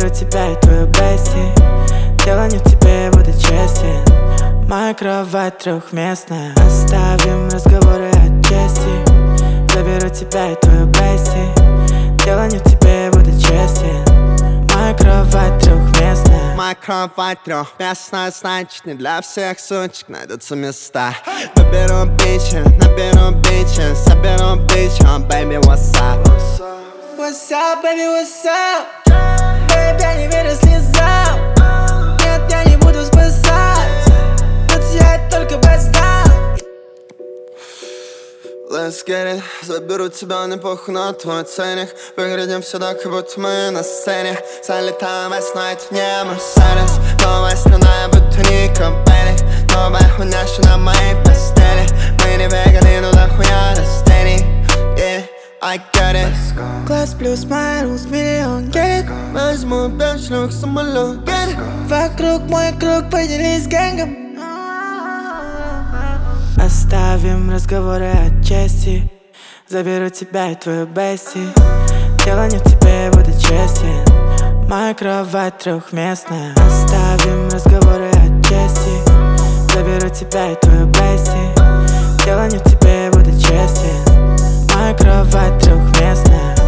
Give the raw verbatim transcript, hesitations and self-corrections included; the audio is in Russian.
Заберу тебя и твою Бесси. Дело не в тебе, буду честен. Моя кровать трехместная. Оставим разговоры о чести. Заберу тебя и твою Бесси. Дело не в тебе, буду честен. Моя кровать трехместная. Моя кровать трехместная, значит не для всех сучек найдутся места. Наберу бичи, наберу бичи, соберу бичи, oh, baby, what's up? What's up, baby, what's up? Baby, я не верю слезам. Нет, я не буду спасать. Тут я только бездам. Let's get it. Заберу тебя, не похуй на твой ценник. Выглядим сюда, как будто мы на сцене. Залетаем весной, это не Мерседес. Новая страна, будто Ника Белли. Новая хуйня, что на моей постели. Мы не веганы, но да хуя растений. Yeah, I get it. Класс плюс майнус миллион, get it. Возьму пять шлюх, самолет, get it. Вокруг мой круг, поделись гэнгом. Оставим разговоры о чести. Заберу тебя и твою Бесси. Дело не в тебе, буду честен. Моя кровать трехместная. Оставим разговоры о чести. Заберу тебя и твою Бесси. Дело не в тебе, буду честен. Моя кровать трехместная.